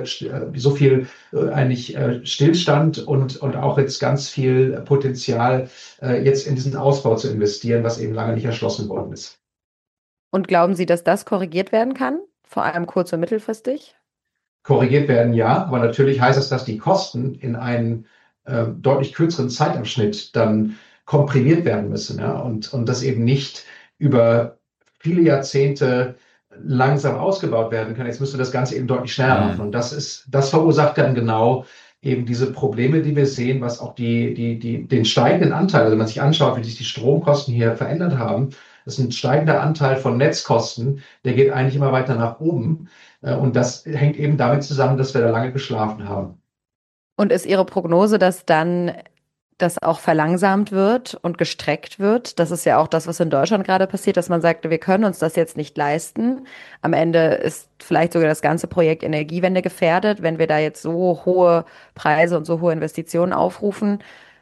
so viel eigentlich Stillstand und auch jetzt ganz viel Potenzial, jetzt in diesen Ausbau zu investieren, was eben lange nicht erschlossen worden ist. Und glauben Sie, dass das korrigiert werden kann? Vor allem kurz- und mittelfristig? Korrigiert werden, ja, aber natürlich heißt es, dass die Kosten in einen deutlich kürzeren Zeitabschnitt dann komprimiert werden müssen. Ja? Und das eben nicht über viele Jahrzehnte langsam ausgebaut werden kann. Jetzt müsste das Ganze eben deutlich schneller machen. Und das verursacht dann genau eben diese Probleme, die wir sehen, was auch den steigenden Anteil, also wenn man sich anschaut, wie sich die Stromkosten hier verändert haben, das ist ein steigender Anteil von Netzkosten, der geht eigentlich immer weiter nach oben. Und das hängt eben damit zusammen, dass wir da lange geschlafen haben. Und ist Ihre Prognose, dass dann das auch verlangsamt wird und gestreckt wird? Das ist ja auch das, was in Deutschland gerade passiert, dass man sagt, wir können uns das jetzt nicht leisten. Am Ende ist vielleicht sogar das ganze Projekt Energiewende gefährdet, wenn wir da jetzt so hohe Preise und so hohe Investitionen aufrufen.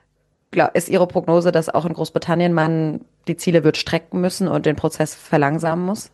Ist Ihre Prognose, dass auch in Großbritannien man die Ziele wird strecken müssen und den Prozess verlangsamen muss?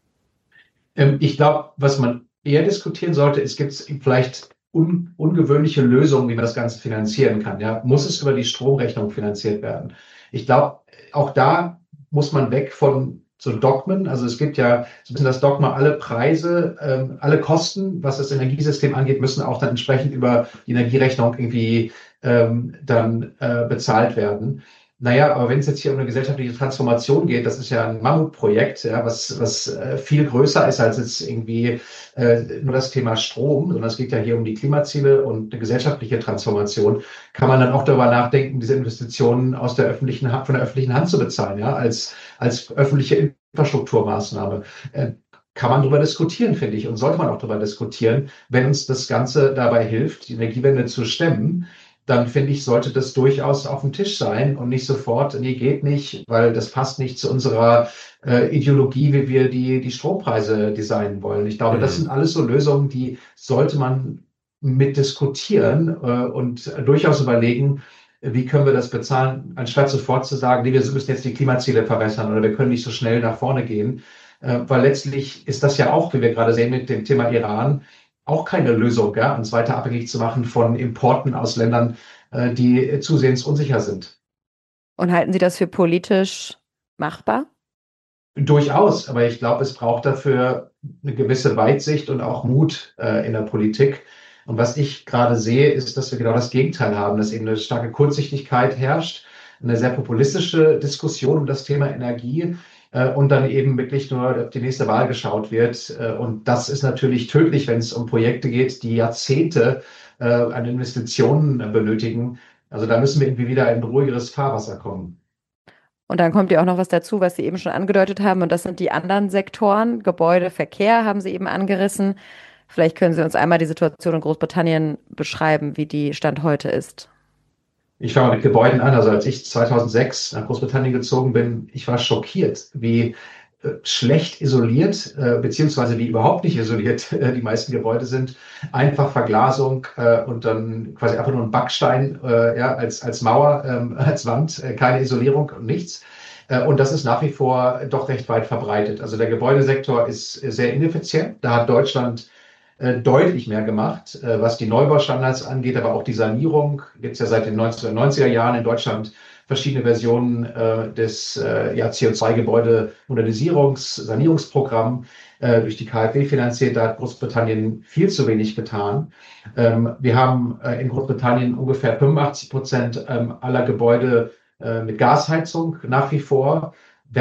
Ich glaube, was man eher diskutieren sollte, es gibt vielleicht ungewöhnliche Lösungen, wie man das Ganze finanzieren kann. Ja? Muss es über die Stromrechnung finanziert werden? Ich glaube, auch da muss man weg von so Dogmen. Also es gibt ja so ein bisschen das Dogma, alle Preise, alle Kosten, was das Energiesystem angeht, müssen auch dann entsprechend über die Energierechnung irgendwie dann bezahlt werden. Naja, aber wenn es jetzt hier um eine gesellschaftliche Transformation geht, das ist ja ein Mammutprojekt, ja, was viel größer ist als jetzt irgendwie nur das Thema Strom, sondern es geht ja hier um die Klimaziele und eine gesellschaftliche Transformation, kann man dann auch darüber nachdenken, diese Investitionen von der öffentlichen Hand zu bezahlen, ja, als öffentliche Infrastrukturmaßnahme. Kann man darüber diskutieren, finde ich, und sollte man auch darüber diskutieren, wenn uns das Ganze dabei hilft, die Energiewende zu stemmen, dann finde ich, sollte das durchaus auf dem Tisch sein und nicht sofort, nee, geht nicht, weil das passt nicht zu unserer Ideologie, wie wir die Strompreise designen wollen. Ich glaube, das sind alles so Lösungen, die sollte man mit diskutieren und durchaus überlegen, wie können wir das bezahlen, anstatt sofort zu sagen, nee, wir müssen jetzt die Klimaziele verbessern oder wir können nicht so schnell nach vorne gehen. Weil letztlich ist das ja auch, wie wir gerade sehen mit dem Thema Iran, auch keine Lösung, ja, uns weiter abhängig zu machen von Importen aus Ländern, die zusehends unsicher sind. Und halten Sie das für politisch machbar? Durchaus, aber ich glaube, es braucht dafür eine gewisse Weitsicht und auch Mut in der Politik. Und was ich gerade sehe, ist, dass wir genau das Gegenteil haben, dass eben eine starke Kurzsichtigkeit herrscht, eine sehr populistische Diskussion um das Thema Energie und dann eben wirklich nur auf die nächste Wahl geschaut wird. Und das ist natürlich tödlich, wenn es um Projekte geht, die Jahrzehnte an Investitionen benötigen. Also da müssen wir irgendwie wieder in ein ruhigeres Fahrwasser kommen. Und dann kommt ja auch noch was dazu, was Sie eben schon angedeutet haben, und das sind die anderen Sektoren. Gebäude, Verkehr haben Sie eben angerissen. Vielleicht können Sie uns einmal die Situation in Großbritannien beschreiben, wie die Stand heute ist. Ich fange mal mit Gebäuden an. Also als ich 2006 nach Großbritannien gezogen bin, ich war schockiert, wie schlecht isoliert, beziehungsweise wie überhaupt nicht isoliert die meisten Gebäude sind. Einfach Verglasung und dann quasi einfach nur ein Backstein ja, als Mauer, als Wand, keine Isolierung und nichts. Und das ist nach wie vor doch recht weit verbreitet. Also der Gebäudesektor ist sehr ineffizient. Da hat Deutschland deutlich mehr gemacht, was die Neubaustandards angeht, aber auch die Sanierung. Gibt es ja seit den 1990er Jahren in Deutschland verschiedene Versionen des CO2-Gebäude-Modernisierungs-Sanierungsprogramm durch die KfW finanziert. Da hat Großbritannien viel zu wenig getan. Wir haben in Großbritannien ungefähr 85% aller Gebäude mit Gasheizung nach wie vor.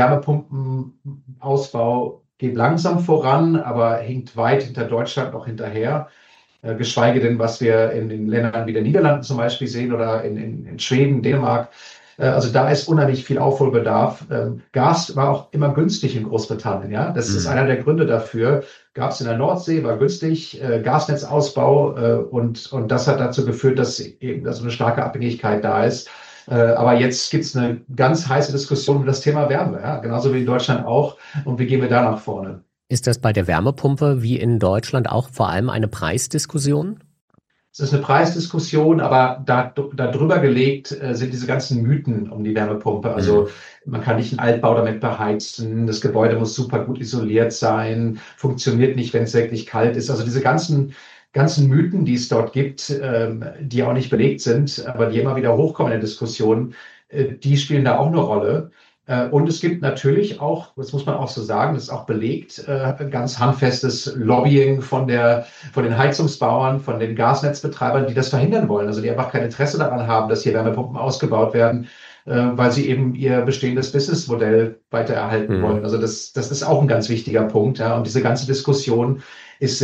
Wärmepumpenausbau geht langsam voran, aber hinkt weit hinter Deutschland noch hinterher. Geschweige denn, was wir in den Ländern wie den Niederlanden zum Beispiel sehen oder in Schweden, Dänemark. Also da ist unheimlich viel Aufholbedarf. Gas war auch immer günstig in Großbritannien. Ja, das ist einer der Gründe dafür. Gab es in der Nordsee, war günstig, Gasnetzausbau und das hat dazu geführt, dass eben so eine starke Abhängigkeit da ist. Aber jetzt gibt es eine ganz heiße Diskussion über das Thema Wärme, ja? Genauso wie in Deutschland auch. Und wie gehen wir da nach vorne? Ist das bei der Wärmepumpe wie in Deutschland auch vor allem eine Preisdiskussion? Es ist eine Preisdiskussion, aber da drüber gelegt sind diese ganzen Mythen um die Wärmepumpe. Also man kann nicht einen Altbau damit beheizen, das Gebäude muss super gut isoliert sein, funktioniert nicht, wenn es wirklich kalt ist. Also diese ganzen Mythen, die es dort gibt, die auch nicht belegt sind, aber die immer wieder hochkommen in der Diskussion, die spielen da auch eine Rolle. Und es gibt natürlich auch, das muss man auch so sagen, das ist auch belegt, ganz handfestes Lobbying von den Heizungsbauern, von den Gasnetzbetreibern, die das verhindern wollen. Also die einfach kein Interesse daran haben, dass hier Wärmepumpen ausgebaut werden, weil sie eben ihr bestehendes Businessmodell weiter erhalten wollen. Also das ist auch ein ganz wichtiger Punkt. Ja. Und diese ganze Diskussion ist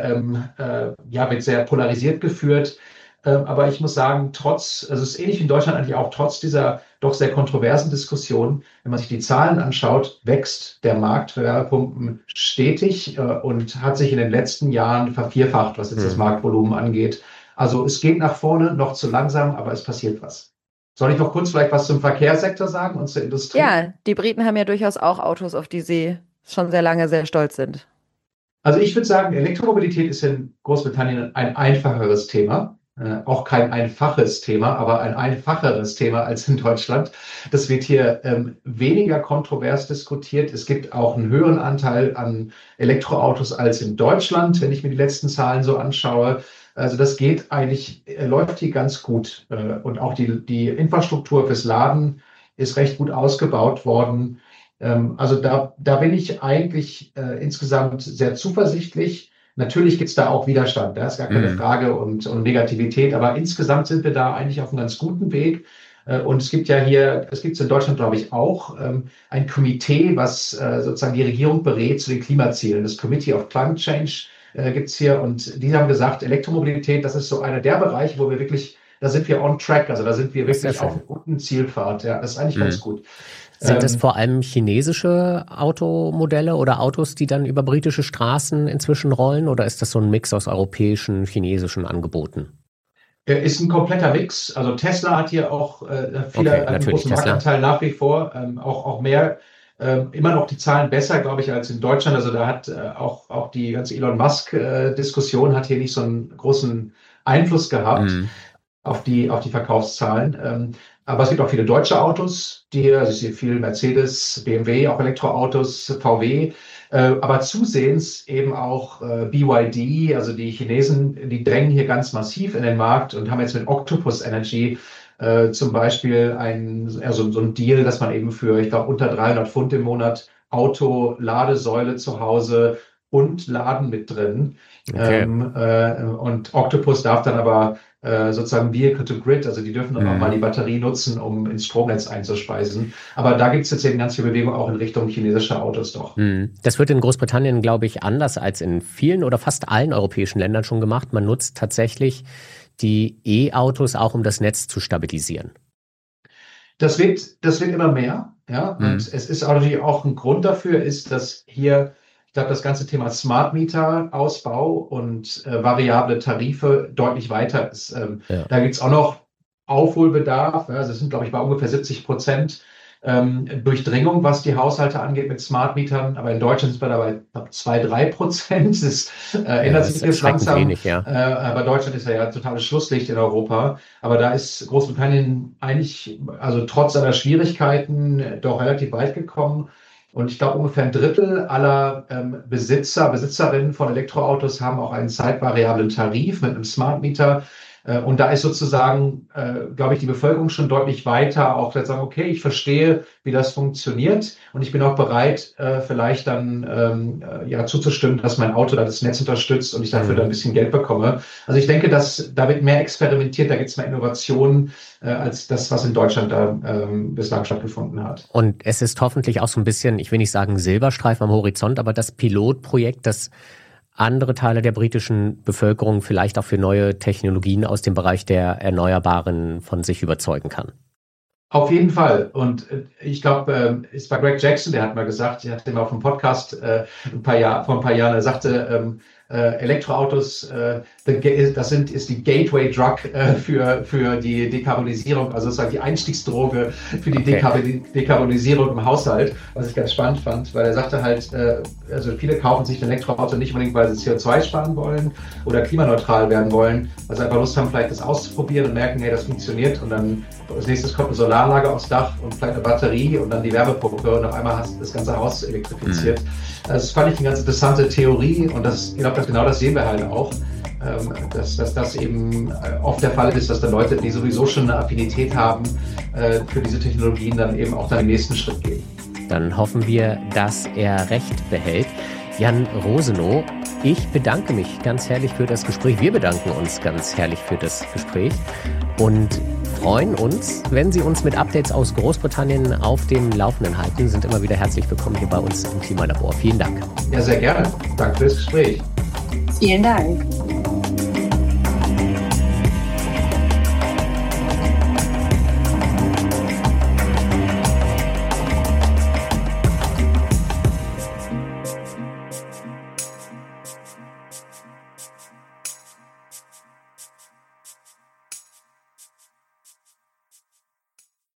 wird sehr polarisiert geführt. Aber ich muss sagen, also es ist ähnlich wie in Deutschland eigentlich auch, trotz dieser doch sehr kontroversen Diskussion, wenn man sich die Zahlen anschaut, wächst der Markt für Wärmepumpen stetig und hat sich in den letzten Jahren vervierfacht, was jetzt das Marktvolumen angeht. Also es geht nach vorne, noch zu langsam, aber es passiert was. Soll ich noch kurz vielleicht was zum Verkehrssektor sagen und zur Industrie? Ja, die Briten haben ja durchaus auch Autos, auf die sie schon sehr lange sehr stolz sind. Also ich würde sagen, Elektromobilität ist in Großbritannien ein einfacheres Thema. Auch kein einfaches Thema, aber ein einfacheres Thema als in Deutschland. Das wird hier weniger kontrovers diskutiert. Es gibt auch einen höheren Anteil an Elektroautos als in Deutschland, wenn ich mir die letzten Zahlen so anschaue. Also das geht eigentlich, läuft hier ganz gut. Und auch die Infrastruktur fürs Laden ist recht gut ausgebaut worden. Also da bin ich eigentlich insgesamt sehr zuversichtlich. Natürlich gibt es da auch Widerstand, da ist gar keine Frage und Negativität, aber insgesamt sind wir da eigentlich auf einem ganz guten Weg. Und es gibt in Deutschland, glaube ich, auch ein Komitee, was sozusagen die Regierung berät zu den Klimazielen. Das Committee of Climate Change gibt es hier und die haben gesagt, Elektromobilität, das ist so einer der Bereiche, wo wir wirklich, da sind wir on track, also da sind wir wirklich auf einem guten Zielpfad. Ja, das ist eigentlich ganz gut. Sind das vor allem chinesische Automodelle oder Autos, die dann über britische Straßen inzwischen rollen? Oder ist das so ein Mix aus europäischen, chinesischen Angeboten? Ist ein kompletter Mix. Also Tesla hat hier auch einen großen Marktanteil nach wie vor, auch mehr. Immer noch die Zahlen besser, glaube ich, als in Deutschland. Also da hat auch die ganze Elon Musk-Diskussion hat hier nicht so einen großen Einfluss gehabt auf die Verkaufszahlen. Aber es gibt auch viele deutsche Autos, also ich sehe viel Mercedes, BMW, auch Elektroautos, VW, aber zusehends eben auch BYD, also die Chinesen, die drängen hier ganz massiv in den Markt und haben jetzt mit Octopus Energy zum Beispiel so ein Deal, dass man eben für, ich glaube, unter 300 Pfund im Monat Auto, Ladesäule zu Hause und Laden mit drin. Okay. Und Octopus darf dann aber sozusagen Vehicle to Grid, also die dürfen dann auch mal die Batterie nutzen, um ins Stromnetz einzuspeisen. Aber da gibt es jetzt eben ganz viel Bewegung auch in Richtung chinesischer Autos doch. Das wird in Großbritannien, glaube ich, anders als in vielen oder fast allen europäischen Ländern schon gemacht. Man nutzt tatsächlich die E-Autos auch, um das Netz zu stabilisieren. Das wird immer mehr, ja. Und es ist auch natürlich auch ein Grund dafür, ist, dass hier, ich glaube, das ganze Thema Smart Meter Ausbau und variable Tarife deutlich weiter ist. Da gibt's auch noch Aufholbedarf. Also es sind, glaube ich, bei ungefähr 70% Durchdringung, was die Haushalte angeht mit Smart Mietern. Aber in Deutschland ist man dabei 2-3%. Das ändert sich jetzt langsam. Wenig, ja. Aber Deutschland ist ja totales Schlusslicht in Europa. Aber da ist Großbritannien eigentlich, also trotz aller Schwierigkeiten, doch relativ weit gekommen. Und ich glaube, ungefähr ein Drittel aller Besitzerinnen von Elektroautos haben auch einen zeitvariablen Tarif mit einem Smart Meter. Und da ist sozusagen, glaube ich, die Bevölkerung schon deutlich weiter, auch zu sagen, okay, ich verstehe, wie das funktioniert und ich bin auch bereit, vielleicht dann zuzustimmen, dass mein Auto da das Netz unterstützt und ich dafür dann ein bisschen Geld bekomme. Also ich denke, dass da wird mehr experimentiert, da gibt es mehr Innovationen als das, was in Deutschland da bislang stattgefunden hat. Und es ist hoffentlich auch so ein bisschen, ich will nicht sagen Silberstreifen am Horizont, aber das Pilotprojekt, das andere Teile der britischen Bevölkerung vielleicht auch für neue Technologien aus dem Bereich der Erneuerbaren von sich überzeugen kann. Auf jeden Fall. Und ich glaube, es war Greg Jackson, der hat mal gesagt, er hatte mal auf dem Podcast vor ein paar Jahren, er sagte, Elektroautos, ist die Gateway Drug für die Dekarbonisierung, also sozusagen die Einstiegsdroge für die Dekarbonisierung im Haushalt, was ich ganz spannend fand, weil er sagte halt, also viele kaufen sich ein Elektroauto nicht unbedingt, weil sie CO2 sparen wollen oder klimaneutral werden wollen, weil sie einfach Lust haben, vielleicht das auszuprobieren und merken, hey, das funktioniert und dann als nächstes kommt eine Solaranlage aufs Dach und vielleicht eine Batterie und dann die Wärmepumpe und auf einmal hast du das ganze Haus elektrifiziert. Das fand ich eine ganz interessante Theorie und ich glaube, genau das sehen wir halt auch, dass das eben oft der Fall ist, dass dann Leute, die sowieso schon eine Affinität haben für diese Technologien, dann eben auch den nächsten Schritt gehen. Dann hoffen wir, dass er recht behält. Jan Rosenow, ich bedanke mich ganz herrlich für das Gespräch. Wir bedanken uns ganz herrlich für das Gespräch und freuen uns, wenn Sie uns mit Updates aus Großbritannien auf dem Laufenden halten. Sie sind immer wieder herzlich willkommen hier bei uns im Klimalabor. Vielen Dank. Ja, sehr gerne. Danke für das Gespräch. Vielen Dank.